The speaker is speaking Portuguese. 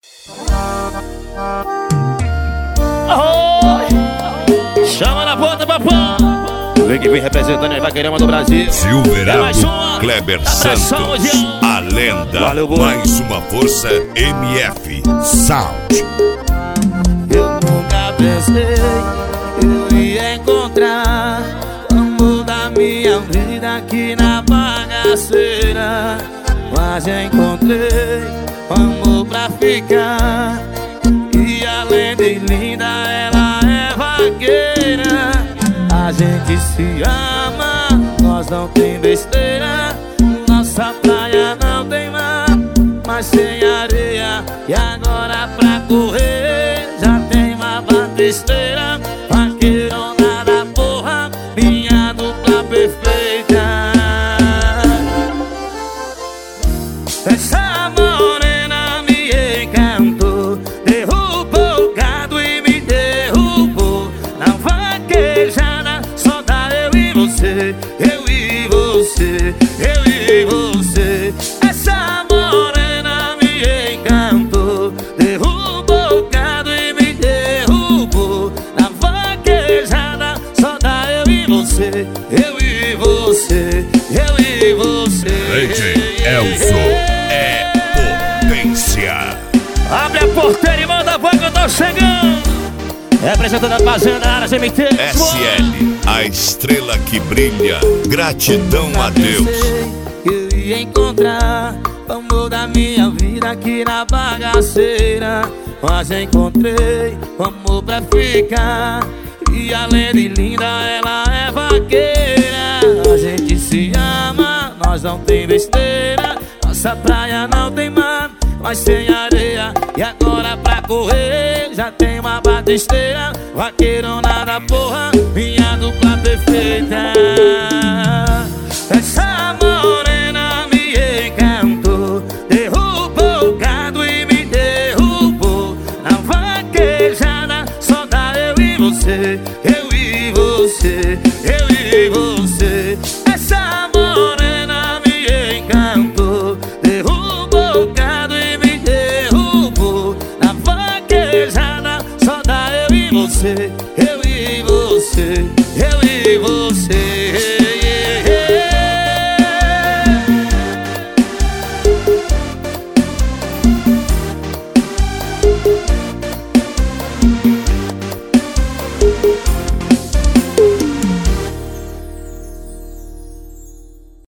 Chama na ponta, papão. Vem que vem representando a Vaqueirama do Brasil. Silverado, Kleber Santos, a lenda. Valeu, mais uma força MF Sound. Eu nunca pensei que eu ia encontrar o amor da minha vida aqui na bagaceira. Mas encontrei o amor pra ficar. E além de linda, ela é vaqueira. A gente se ama, nós não tem besteira. Nossa praia não tem mar, mas tem areia. E agora pra correr já tem uma batisteira. Vaqueirona da porra, minha dupla perfeita. Essa morena me encantou, derrubou o gado e me derrubou. Na vaquejada só dá eu e você, eu e você, eu e você. Essa morena me encantou, derrubou o gado e me derrubou. Na vaquejada só dá eu e você, eu e você, eu e você. DJ Elzo é potência. Abre a porteira e manda a voz que eu tô chegando. Representando a fazenda, áreas MT SL, a estrela que brilha. Gratidão a Deus. Eu ia encontrar o amor da minha vida aqui na bagaceira. Mas encontrei o amor pra ficar. E além de linda, ela é vaqueira. A gente se ama, nós não tem besteira. Nossa praia não tem mar, mas tem areia. E agora pra correr já tem uma batisteira. Vaqueirona da porra, minha dupla perfeita. Essa morena me encantou, derrubou o gado e me derrubou. Na vaquejada só dá eu e você, eu e você, eu e você. Essa morena me encantou, derrubou o gado e me derrubou. Na vaquejada só dá eu e você, eu e você, eu e você.